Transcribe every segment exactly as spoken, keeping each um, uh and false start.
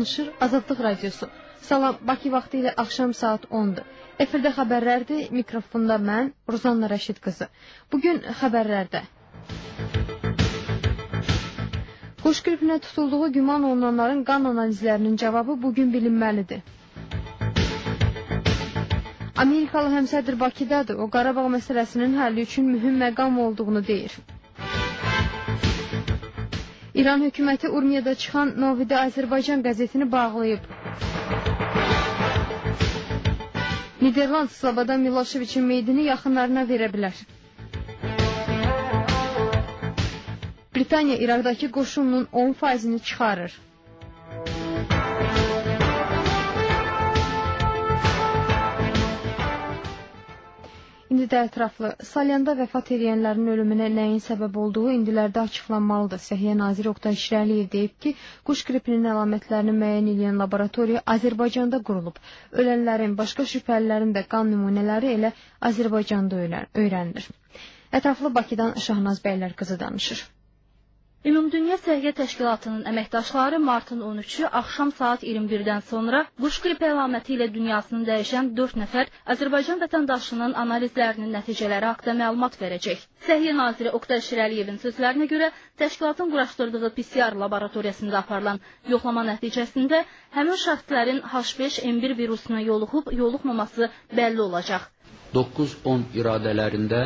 danışır Azadlıq Radiosu. Salam, Bakı vaxtı ilə axşam saat ondur. Efirdə xəbərlərdir, mikrofonda mən, Ruzanna Rəşid qızı. Bugün xəbərlərdə quş qripinə tutulduğu güman olunanların qan analizlərinin cavabı bugün bilinməlidir. Amerikalı həmsədr Bakıdadır, o Qarabağ məsələsinin həlli üçün mühüm məqam olduğunu deyir. İran hökuməti Urmiyada çıxan Novidə Azərbaycan qəzetini bağlayıb. Niderland Slobodan Miloševiçin meydini yaxınlarına verə bilər. Britaniya İraqdakı qoşununun on faizini çıxarır. İndi də ətraflı. Salyanda vəfat edənlərin ölümünə nəyin səbəb olduğu indilərdə açıqlanmalıdır. Səhiyyə naziri Oqtay Şirəliyev deyib ki, quş qripinin əlamətlərini müəyyən edən laboratoriya Azərbaycanda qurulub. Ölənlərin, başqa şübhəlilərin də qan nümunələri elə Azərbaycanda öyrənilir. Ətraflı Bakıdan Şahnaz Bəylər qızı danışır. Ümumdünya Səhiyyə Təşkilatının əməkdaşları martın on üçü axşam saat iyirmi birdən sonra quş qripi əlaməti ilə dünyasını dəyişən dörd nəfər Azərbaycan vətəndaşının analizlərinin nəticələri haqqında məlumat verəcək. Səhiyyə naziri Oqtay Şirəliyevin sözlərinə görə təşkilatın quraşdırdığı P C R laboratoriyasında aparılan yoxlama nəticəsində həmin şəxslərin H beş N bir virusuna yoluxub yoluxmaması bəlli olacaq. doqquz on iradələrində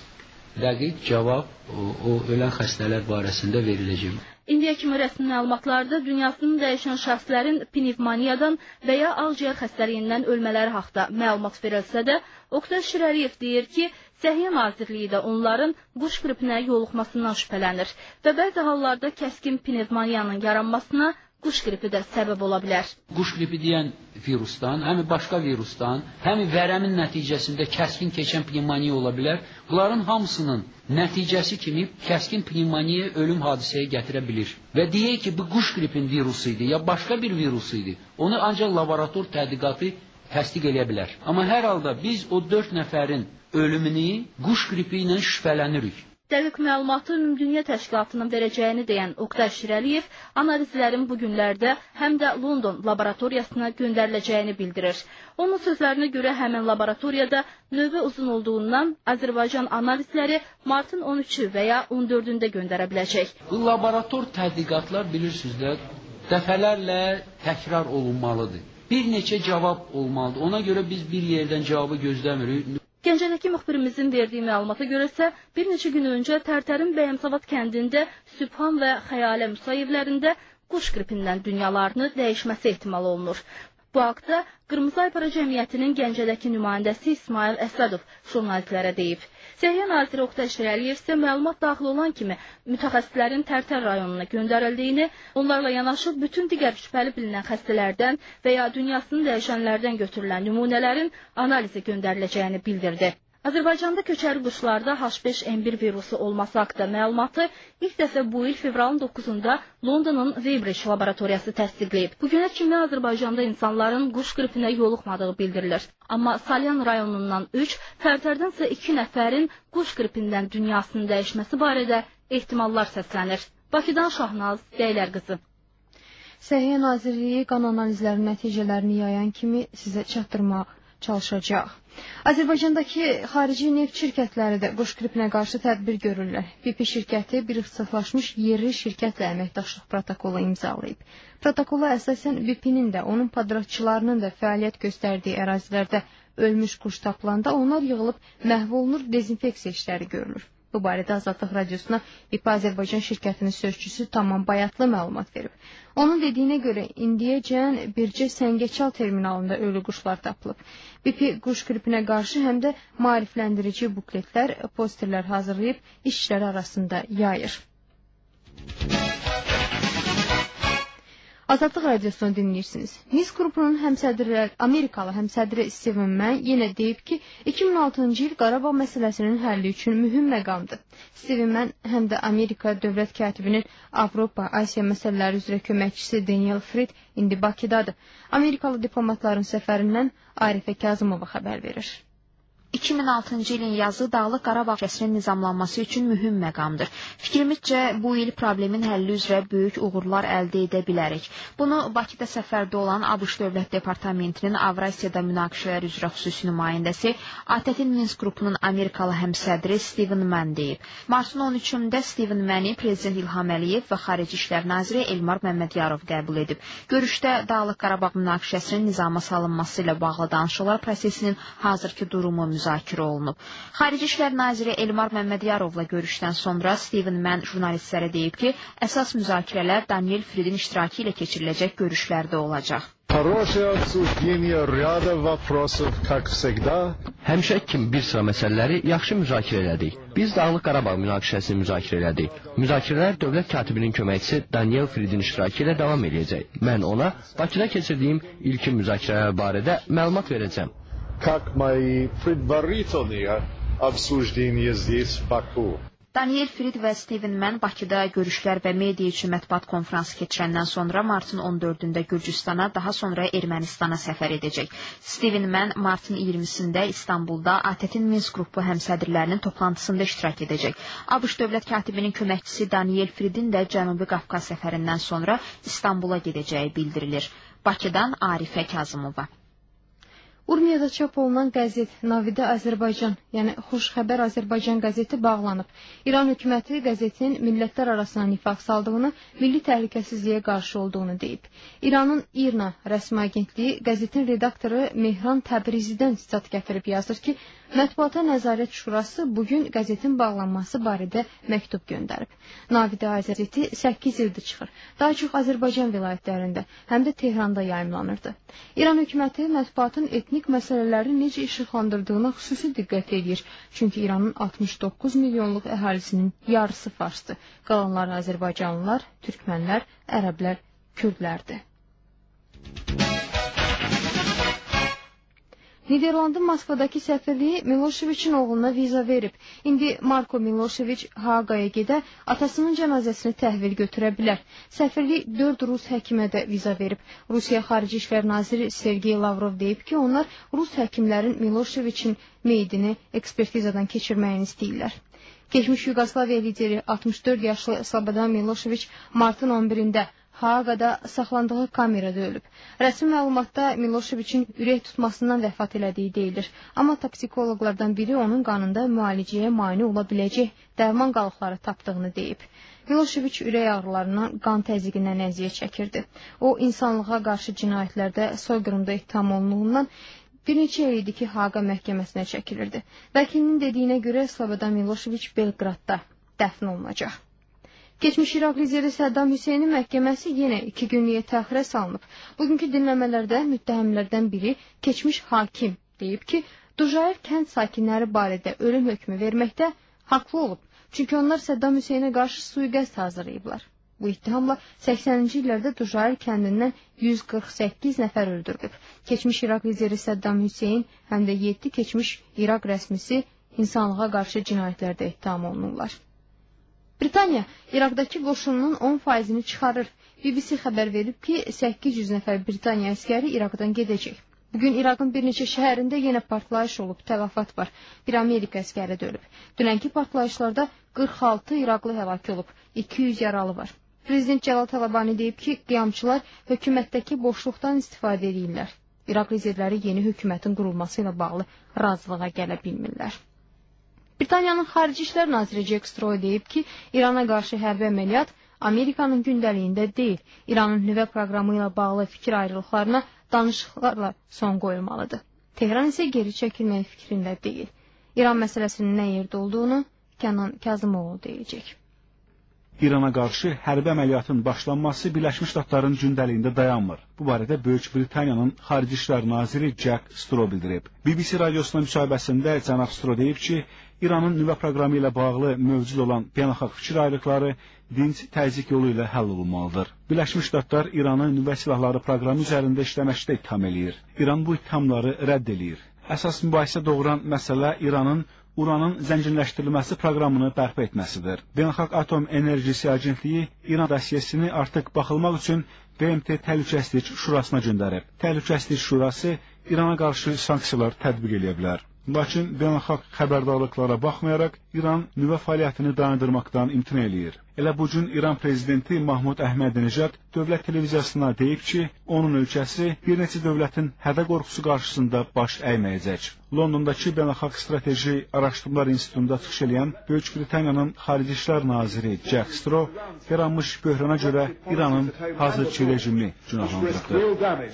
dəqiq cavab o, o ölən xəstələr barəsində veriləcək. İndiyə kimi rəsmi məlumatlarda dünyasını dəyişən şəxslərin pnevmoniyadan və ya ağciyər xəstəliyindən ölmələri haqqında məlumat verilsə də, Oqtay Şirəliyev deyir ki, Səhiyyə Nazirliyi də onların quş qripinə yoluxmasından şübhələnir və bəzi hallarda kəskin pnevmoniyanın yaranmasına quş qripi də səbəb ola bilər. Quş qripi deyən virusdan, həm başqa virusdan, həm vərəmin nəticəsində kəskin keçən pnevmoniya ola bilər. Bunların hamısının nəticəsi kimi kəskin pnevmoniya ölüm hadisəyə gətirə bilir. Və deyək ki, bu quş qripin virusu idi, ya başqa bir virusu idi. Onu ancaq laborator tədqiqatı təsdiq edə bilər. Amma hər halda biz o dörd nəfərin ölümünü quş qripi ilə şübhələnirik. Dəqiq məlumatı Ümumdünya Təşkilatının verəcəyini deyən Oqtay Şirəliyev analizlərin bu günlərdə həm də London laboratoriyasına göndəriləcəyini bildirir. Onun sözlərinə görə həmin laboratoriyada növbə uzun olduğundan Azərbaycan analizləri martın on üçü və ya on dördündə göndərə biləcək. Bu laborator tədqiqatlar bilirsiniz də dəfələrlə təkrar olunmalıdır. Bir neçə cavab olmalıdır. Ona görə biz bir yerdən cavabı gözləmirik. Gəncədəki müxbirimizin verdiyi məlumata görə isə bir neçə gün öncə Tərtərin Bəyəmsavad kəndində Sübhan və Xəyalə müsahiblərində quş qripindən dünyalarını dəyişməsi ehtimal olunur. Bu haqda Qırmızı Aypara Cəmiyyətinin Gəncədəki nümayəndəsi İsmail Əsədov jurnalistlərə deyib. Səhiyyə naziri Oqtay Şirəliyev isə məlumat daxil olan kimi mütəxəssislərin Tərtər rayonuna göndərildiyini, onlarla yanaşı bütün digər şübhəli bilinən xəstələrdən və ya dünyasını dəyişənlərdən götürülən nümunələrin analizə göndəriləcəyini bildirdi. Azərbaycanda köçəri quşlarda H beş N bir virusu olması haqqında məlumatı ilk dəfə bu il fevralın doqquzunda Londonun Weybridge laboratoriyası təsdiqləyib. Bugünə kimi Azərbaycanda insanların quş qripinə yoluxmadığı bildirilir. Amma Salyan rayonundan üç, Tərtərdən isə iki nəfərin quş qripindən dünyasını dəyişməsi barədə ehtimallar səslənir. Bakıdan Şahnaz Bəylər qızı. Səhiyyə Nazirliyi qan analizlərinin nəticələrini yayan kimi sizə çatdırmaq çalışacaq. Azərbaycandakı xarici neft şirkətləri də quş qripinə qarşı tədbir görürlər. B P şirkəti bir ixtisaslaşmış yerli şirkətlə əməkdaşlıq protokolu imzalayıb. Protokola əsasən B P-nin də, onun padratçılarının da fəaliyyət göstərdiyi ərazilərdə ölmüş quş tapılanda onlar yığılıb məhv olunur, dezinfeksiya işləri görülür. Bu barədə Azadlıq Radiosuna B P Azərbaycan şirkətinin sözçüsü Tamam Bayatlı məlumat verib. Onun dediyinə görə indiyəcən bircə Səngəçal terminalında ölü quşlar tapılıb. B P quş qripinə qarşı həm də maarifləndirici bukletlər, posterlər hazırlayıb işçilər arasında yayır. Azadlıq Radiosunu dinləyirsiniz. Mis qrupunun həmsədri, Amerikalı həmsədri Steven Mann yenə deyib ki, iki min altıncı il Qarabağ məsələsinin həlli üçün mühüm məqamdır. Steven Mann həm də Amerika dövlət katibinin Avropa, Asiya məsələləri üzrə köməkçisi Daniel Fried indi Bakıdadır. Amerikalı diplomatların səfərindən Arifə Kazımova xəbər verir. iki min altıncı ilin yazı Dağlıq Qarabağ kəsrinin nizamlanması üçün mühüm məqamdır. Fikrimizcə, bu il problemin həlli üzrə böyük uğurlar əldə edə bilərik. Bunu Bakıda səfərdə olan ABŞ Dövlət Departamentinin Avrasiyada münaqişələr üzrə xüsusi nümayəndəsi A T T-in Minsk qrupunun Amerikalı həmsədri Steven Mann deyib. Martın on üçündə Steven Manni Prezident İlham Əliyev və Xarici İşlər Naziri Elmar Məmmədiyarov qəbul edib. Görüşdə Dağlıq Qarabağ münaqişəsinin nizama salınması ilə bağlı danışıqlar prosesinin hazırki durumu müzakirə olunub. Xarici İşlər Naziri Elmar Məmmədiyarovla görüşdən sonra Steven Mann jurnalistlərə deyib ki, əsas müzakirələr Daniel Fridin iştirakı ilə keçiriləcək görüşlərdə olacaq. Həmişə kimi bir sıra məsələləri yaxşı müzakirə elədik. Biz Dağlıq Qarabağ münaqişəsini müzakirə elədik. Müzakirələr dövlət katibinin köməkçisi Daniel Fridin iştirakı ilə davam edəcək. Mən ona Bakıda keçirdiyim ilkin müzakirələr barədə məlumat verəcəm. Как мои предварительные обсуждения здесь в Баку. Daniel Frid və Steven Mann Bakıda görüşlər və media üçün mətbuat konfransı keçirəndən sonra martın on dördündə Gürcüstana, daha sonra Ermənistana səfər edəcək. Steven Mann martın iyirmisində İstanbulda A T T-in Minsk qrupu həmsədrlərinin toplantısında iştirak edəcək. ABŞ dövlət katibinin köməkçisi Daniel Fridin də Cənubi Qafqaz səfərindən sonra İstanbula gedəcəyi bildirilir. Bakıdan Arifə Kazımova. Urmiyada çap olunan qəzet Navidə Azərbaycan, yəni Xoş Xəbər Azərbaycan qəzeti bağlanıb. İran hökuməti qəzetin millətlər arasına nifaq saldığını, milli təhlükəsizliyə qarşı olduğunu deyib. İranın İRNA rəsmi agentliyi qəzetin redaktoru Mehran Təbrizidən sitat gətirib yazır ki, Mətbuata Nəzarət Şurası bugün qəzetin bağlanması barədə məktub göndərib. Navidə qəzeti səkkiz ildir çıxır. Daha çox Azərbaycan vilayətlərində, həm də Tehranda yayımlanırdı. İran hökuməti mətbuatın etnik məsələləri necə işıqlandırdığına xüsusi diqqət edir. Çünki İranın altmış doqquz milyonluq əhalisinin yarısı farsdır. Qalanlar Azərbaycanlılar, türkmənlər, ərəblər, kürdlərdir. Niderlandın Moskvadakı səfirliyi Miloševiçin oğluna viza verib. İndi Marko Miloševiç Haqaya gedə atasının cənazəsini təhvil götürə bilər. Səfirlik dörd Rus həkimə də viza verib. Rusiya Xarici İşlər Naziri Sergey Lavrov deyib ki, onlar Rus həkimlərin Miloševiçin meyidini ekspertizadan keçirməyini istəyirlər. Keçmiş Yugoslaviya lideri altmış dörd yaşlı Slobodan Miloševiç martın on birində Haqada saxlandığı kamerada ölüb. Rəsmi məlumatda Miloševiçin ürək tutmasından vəfat elədiyi deyilir. Amma toksikoloqlardan biri onun qanında müalicəyə mane ola biləcək dərman qalıqları tapdığını deyib. Miloševiç ürək ağrılarından, qan təzyiqindən əziyyət çəkirdi. O, insanlığa qarşı cinayətlərdə soyqırımda ittiham olunduğundan bir neçə il idi ki, Haqa məhkəməsinə çəkilirdi. Vəkilinin dediyinə görə Slobodan Miloševiç Belqradda dəfn olunacaq. Keçmiş İraq lideri Səddam Hüseynin məhkəməsi yenə iki günlüyə təxirə salınıb. Bugünkü dinləmələrdə müttəhimlərdən biri keçmiş hakim deyib ki, Dujayr kənd sakinləri barədə ölüm hökmü verməkdə haqlı olub. Çünki onlar Səddam Hüseynə qarşı sui-qəsd hazırlayıblar. Bu ittihamla səksəninci illərdə Dujayr kəndindən yüz qırx səkkiz nəfər öldürülüb. Keçmiş İraq lideri Səddam Hüseyn həm də yeddi keçmiş İraq rəsmisi insanlığa qarşı cinayətlərdə ittiham olunurlar. Britaniya İraqdakı qoşununun on faizini çıxarır. B B C xəbər verib ki, səkkiz yüz nəfər Britaniya əskəri İraqdan gedəcək. Bugün İraqın bir neçə şəhərində yenə partlayış olub, tələfat var. Bir Amerika əskəri də ölüb. Dünənki partlayışlarda qırx altı İraqlı həlak olub, iki yüz yaralı var. Prezident Cəlal Talabani deyib ki, qiyamçılar hökumətdəki boşluqdan istifadə edirlər. İraq liderləri yeni hökumətin qurulması ilə bağlı razılığa gələ bilmirlər. Britaniyanın Xarici İşlər Naziri Jack Straw deyib ki, İrana qarşı hərbi əməliyyat Amerikanın gündəliyində deyil. İranın nüvə proqramı ilə bağlı fikir ayrılıqlarına danışıqlarla son qoyulmalıdır. Tehran isə geri çəkilmək fikrində deyil. İran məsələsinin nə yerdə olduğunu Kənan Kazımoğlu deyəcək. İrana qarşı hərbi əməliyyatın başlanması Birləşmiş Ştatların gündəliyində dayanmır. Bu barədə Böyük Britaniyanın Xarici İşlər Naziri Jack Straw bildirib. B B C radiosuna müsahibəsində cənab Straw deyib ki, İranın nüvə proqramı ilə bağlı mövcud olan beynəlxalq fikir ayrılıqları dinc təzyiq yolu ilə həll olunmalıdır. Birləşmiş Ştatlar İranın nüvə silahları proqramı üzərində işləməkdə ittiham eləyir. İran bu ittihamları rədd eləyir. Əsas mübahisə doğuran məsələ İranın uranın zənginləşdirilməsi proqramını bərpa etməsidir. Beynəlxalq Atom Enerjisi Agentliyi İran dosyesini artıq baxılmaq üçün B M T Təhlükəsizlik Şurasına göndərib. Təhlükəsizlik Şurası İrana qarşı sanksiyalar tətbiq edə bilər. Lakin beynəlxalq xəbərdarlıqlara baxmayaraq İran nüvə fəaliyyətini dayandırmaqdan imtina eləyir. Elə bu gün İran prezidenti Mahmud Əhmədinejad dövlət televiziyasına deyib ki, onun ölkəsi bir neçə dövlətin hədə qorxusu qarşısında baş əyməyəcək. Londondakı Beynəlxalq Strateji Araşdırmalar İnstitutunda çıxış edən Böyük Britaniyanın Xarici İşlər naziri Jack Straw yaranmış böhrana görə İranın hazırki rejimini günahlandırdı.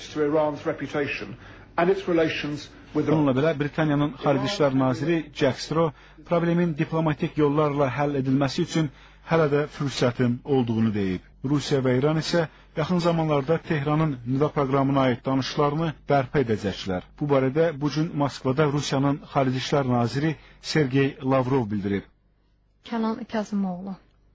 Bununla belə Britaniyanın Xarici İşlər naziri Jack Straw problemin diplomatik yollarla həll edilməsi üçün hələ də fürsətin olduğunu deyib. Rusiya və İran isə yaxın zamanlarda Tehranın nüvə proqramına aid danışıqlarını bərpa edəcəklər. Bu barədə bu gün Moskvada Rusiyanın Xarici İşlər naziri Sergey Lavrov bildirib. Kənan Kazımoğlu.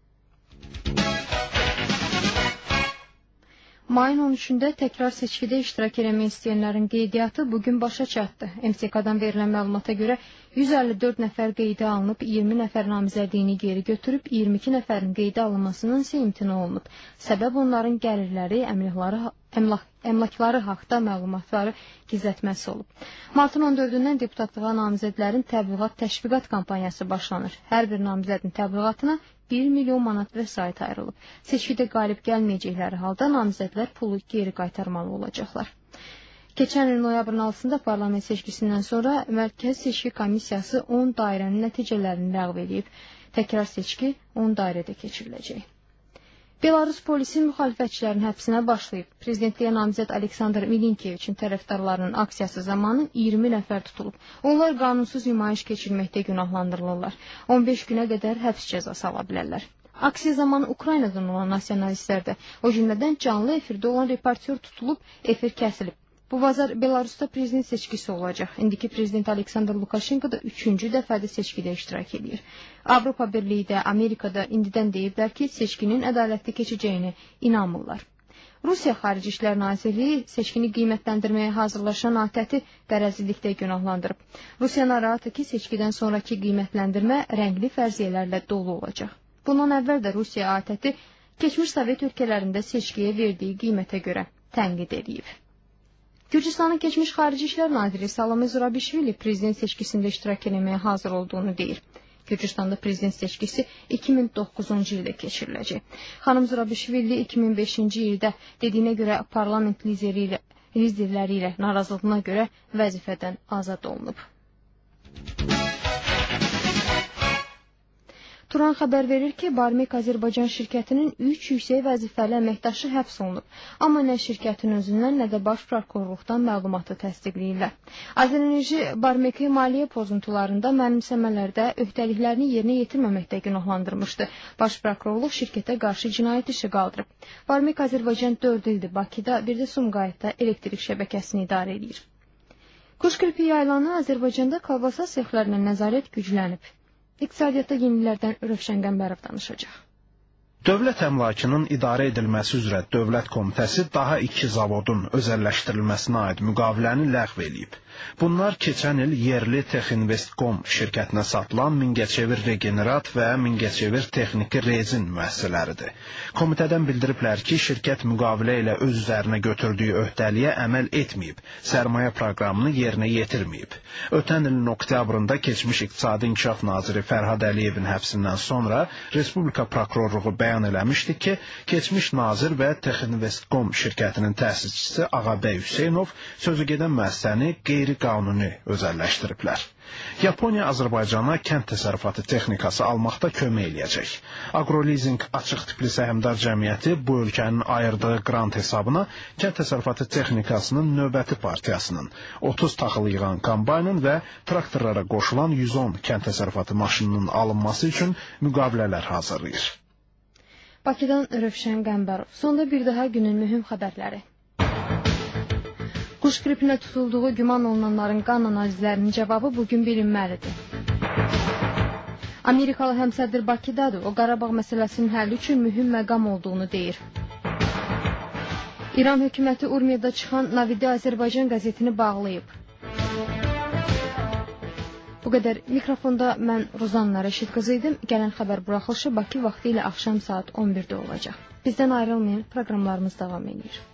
Mayın on üçündə təkrar seçkidə iştirak etmək istəyənlərin qeydiyyatı bugün başa çatdı. M S K-dan verilən məlumata görə yüz əlli dörd nəfər qeydə alınıb, iyirmi nəfər namizədliyini geri götürüb, iyirmi iki nəfərin qeydə alınmasının isə imtina olunub. Səbəb onların gəlirləri, əmlakları, əmlak, əmlakları haqda məlumatları gizlətməsi olub. Martın on dördündən deputatlığa namizədlərin təbliğat təşviqat kampaniyası başlanır. Hər bir namizədin təbliğatına bir milyon manat vəsait ayrılıb. Seçkidə qalib gəlməyəcəkləri halda namizədlər pulu geri qaytarmalı olacaqlar. Keçən il noyabrın altısında parlament seçkisindən sonra Mərkəz Seçki Komissiyası on dairənin nəticələrini ləğv edib. Təkrar seçki on dairədə keçiriləcək. Belarus polisi müxalifətçilərin həbsinə başlayıb. Prezidentliyə namizəd Aleksandr Milinkeviçin tərəfdarlarının aksiyası zamanı iyirmi nəfər tutulub. Onlar qanunsuz nümayiş keçirməkdə günahlandırılırlar. on beş günə qədər həbs cəzası ala bilərlər. Aksiya zamanı Ukraynadan olan nasionalistlər də, o cümlədən canlı efirdə olan reportyor tutulub, efir kəsilib. Bu bazar Belarusda prezident seçkisi olacaq. İndiki prezident Aleksandr Lukashenko da üçüncü dəfədə seçkidə iştirak edir. Avropa Birliyi də, Amerikada indidən deyiblər ki, seçkinin ədalətli keçəcəyini inanmırlar. Rusiya Xarici İşlər Nazirliyi seçkini qiymətləndirməyə hazırlaşan ATƏT-i qərəzlilikdə günahlandırıb. Rusiya narahatdır ki, seçkidən sonraki qiymətləndirmə rəngli fərziyyələrlə dolu olacaq. Bundan əvvəl də Rusiya ATƏT-i keçmiş Sovet ölkələrində seçkiyə verdiyi qiymətə görə tənqid edib. Gürcüstanın keçmiş Xarici İşlər Naziri Salome Zurabishvili prezident seçkisində iştirak etməyə hazır olduğunu deyir. Gürcüstanda prezident seçkisi iki min doqquzuncu ildə keçiriləcək. Xanım Zurabishvili iki min beşinci ildə dediyinə görə parlament lideri ilə, liderləri ilə narazılığına görə vəzifədən azad olunub. Turan xəbər verir ki, Barmek Azərbaycan şirkətinin üç yüksək vəzifəli əməkdaşı həbs olunub. Amma nə şirkətin özündən, nə də baş prokurorluqdan məlumatı təsdiqləyirlər. Azərenerji Barmeki maliyyə pozuntularında mənimsəmələrdə öhdəliklərini yerinə yetirməməkdə günahlandırmışdı. Baş prokurorluq şirkətə qarşı cinayət işi qaldırıb. Barmek Azərbaycan dörd ildir Bakıda, bir də Sumqayıtda elektrik şəbəkəsini idarə edir. Quş qripi yayılanı Azərbaycanda kolbasa sexlərinə nəzarət güclənib. İqtisadiyyatda yenilərdən Rövşən Qəmbərov danışacaq. Dövlət əmlakının idarə edilməsi üzrə Dövlət Komitəsi daha iki zavodun özəlləşdirilməsinə aid müqaviləni ləğv edib. Bunlar keçən il yerli Texinvestcom şirkətinə satılan Mingəçevir Regenerat və Mingəçevir Texniki Rezin müəssisələridir. Komitədən bildiriblər ki, şirkət müqavilə ilə öz üzərinə götürdüyü öhdəliyə əməl etməyib, sərmayə proqramını yerinə yetirməyib. Ötən ilin oktyabrında keçmiş İqtisadi İnkişaf Naziri Fərhad Əliyevin həbsindən sonra Respublika Prokurorluğu bəyan eləmişdi ki, keçmiş nazir və Texinvestcom şirkətinin təsisçisi Ağabey Hüseynov sözügedən müəssisəni qeyri-qanuni özəlləşdiriblər. Yaponiya Azərbaycana kənd təsərrüfatı texnikası almaqda kömək eləyəcək. Agrolizing açıq tipli səhmdar cəmiyyəti bu ölkənin ayırdığı qrant hesabına kənd təsərrüfatı texnikasının növbəti partiyasının, otuz taxıl yığan kombaynın və traktorlara qoşulan yüz on kənd təsərrüfatı maşınının alınması üçün müqavilələr hazırlayır. Bakıdan Rövşən Qəmbərov. Sonda bir daha günün mühüm xəbərləri. Quş qripinə tutulduğu güman olunanların qan analizlərinin cavabı bugün bilinməlidir. Amerikalı həmsədr Bakıdadır, o Qarabağ məsələsinin həlli üçün mühüm məqam olduğunu deyir. İran hökuməti Urmiyada çıxan Navidi Azərbaycan qəzetini bağlayıb. Bu qədər mikrofonda mən Rozanna Rəşid qızı idim. Gələn xəbər buraxılışı Bakı vaxtı ilə axşam saat on birdə olacaq. Bizdən ayrılmayın, proqramlarımız davam edir.